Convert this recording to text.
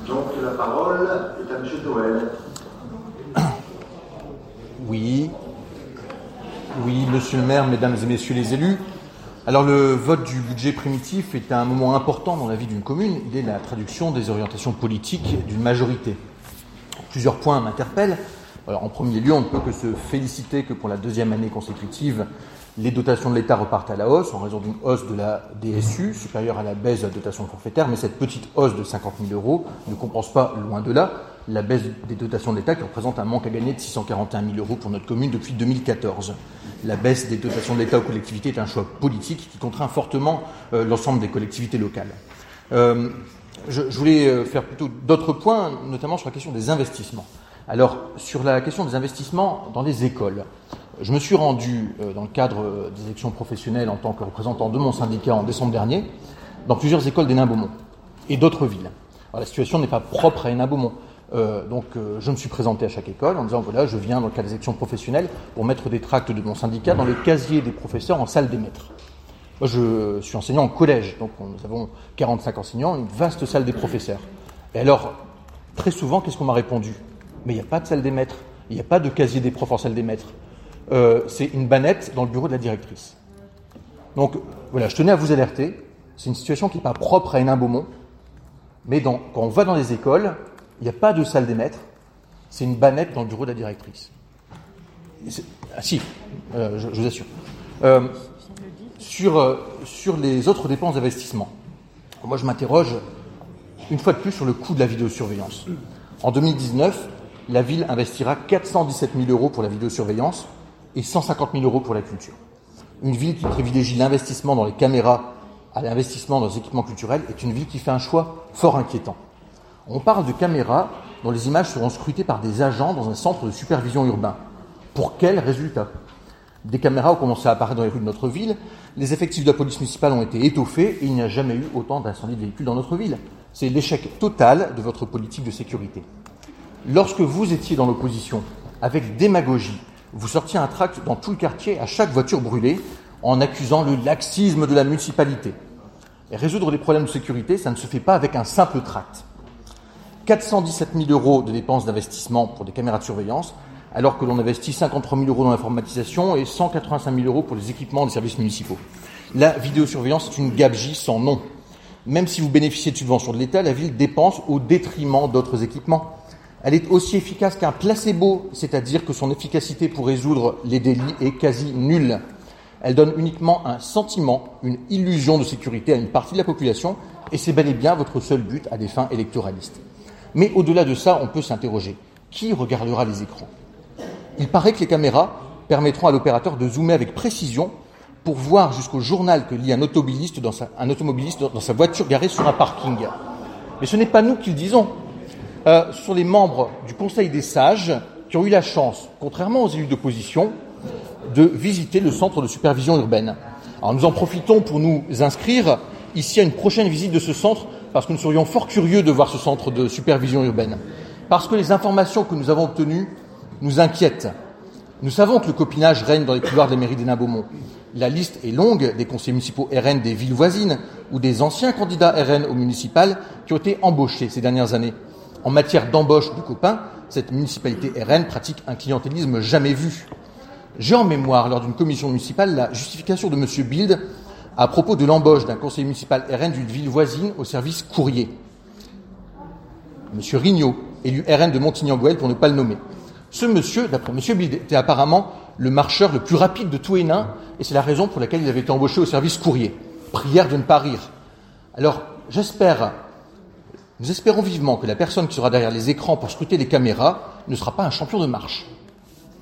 Donc la parole est à M. Noël. Oui, monsieur le maire, mesdames et messieurs les élus. Alors le vote du budget primitif est un moment important dans la vie d'une commune. Il est la traduction des orientations politiques d'une majorité. Plusieurs points m'interpellent. Alors, en premier lieu, on ne peut que se féliciter que pour la deuxième année consécutive, les dotations de l'État repartent à la hausse en raison d'une hausse de la DSU supérieure à la baisse de la dotation forfaitaire, mais cette petite hausse de 50 000 € ne compense pas, loin de là, la baisse des dotations de l'État qui représente un manque à gagner de 641 000 € pour notre commune depuis 2014. La baisse des dotations de l'État aux collectivités est un choix politique qui contraint fortement l'ensemble des collectivités locales. Je voulais faire plutôt d'autres points, notamment sur la question des investissements. Alors, sur la question des investissements dans les écoles, je me suis rendu dans le cadre des élections professionnelles en tant que représentant de mon syndicat en décembre dernier dans plusieurs écoles d'Hénin-Beaumont et d'autres villes. Alors, la situation n'est pas propre à Hénin-Beaumont. Donc je me suis présenté à chaque école en disant voilà, je viens dans le cadre des élections professionnelles pour mettre des tracts de mon syndicat dans le casier des professeurs en salle des maîtres. Moi, je suis enseignant en collège, donc nous avons 45 enseignants, une vaste salle des professeurs. Et alors, très souvent, qu'est-ce qu'on m'a répondu ? Mais il n'y a pas de salle des maîtres, il n'y a pas de casier des profs en salle des maîtres. C'est une bannette dans le bureau de la directrice. Donc voilà, je tenais à vous alerter, c'est une situation qui n'est pas propre à Hénin-Beaumont, mais quand on va dans les écoles, il n'y a pas de salle des maîtres, c'est une bannette dans le bureau de la directrice. Je vous assure. Sur les autres dépenses d'investissement, moi je m'interroge une fois de plus sur le coût de la vidéosurveillance. En 2019, la ville investira 417 000 € pour la vidéosurveillance et 150 000 € pour la culture. Une ville qui privilégie l'investissement dans les caméras à l'investissement dans les équipements culturels est une ville qui fait un choix fort inquiétant. On parle de caméras dont les images seront scrutées par des agents dans un centre de supervision urbain. Pour quel résultat ? Des caméras ont commencé à apparaître dans les rues de notre ville, les effectifs de la police municipale ont été étoffés et il n'y a jamais eu autant d'incendies de véhicules dans notre ville. C'est l'échec total de votre politique de sécurité. Lorsque vous étiez dans l'opposition, avec démagogie, vous sortiez un tract dans tout le quartier à chaque voiture brûlée en accusant le laxisme de la municipalité. Et résoudre les problèmes de sécurité, ça ne se fait pas avec un simple tract. 417 000 € de dépenses d'investissement pour des caméras de surveillance, alors que l'on investit 53 000 € dans l'informatisation et 185 000 € pour les équipements des services municipaux. La vidéosurveillance est une gabegie sans nom. Même si vous bénéficiez de subventions de l'État, la ville dépense au détriment d'autres équipements. Elle est aussi efficace qu'un placebo, c'est-à-dire que son efficacité pour résoudre les délits est quasi nulle. Elle donne uniquement un sentiment, une illusion de sécurité à une partie de la population, et c'est bel et bien votre seul but à des fins électoralistes. Mais au-delà de ça, on peut s'interroger. Qui regardera les écrans ? Il paraît que les caméras permettront à l'opérateur de zoomer avec précision pour voir jusqu'au journal que lit un automobiliste dans sa voiture garée sur un parking. Mais ce n'est pas nous qui le disons. Ce sont les membres du Conseil des sages qui ont eu la chance, contrairement aux élus d'opposition, de visiter le centre de supervision urbaine. Alors nous en profitons pour nous inscrire ici à une prochaine visite de ce centre, parce que nous serions fort curieux de voir ce centre de supervision urbaine. Parce que les informations que nous avons obtenues nous inquiètent. Nous savons que le copinage règne dans les couloirs des mairies d'Hénin-Beaumont. La liste est longue des conseillers municipaux RN des villes voisines ou des anciens candidats RN au municipal qui ont été embauchés ces dernières années. En matière d'embauche de copains, cette municipalité RN pratique un clientélisme jamais vu. J'ai en mémoire, lors d'une commission municipale, la justification de M. Bild à propos de l'embauche d'un conseiller municipal RN d'une ville voisine au service courrier. M. Rignot, élu RN de Montignan-Goël pour ne pas le nommer. Ce monsieur, d'après M. Bild, était apparemment le marcheur le plus rapide de tout Hénin, et c'est la raison pour laquelle il avait été embauché au service courrier. Prière de ne pas rire. Alors, nous espérons vivement que la personne qui sera derrière les écrans pour scruter les caméras ne sera pas un champion de marche.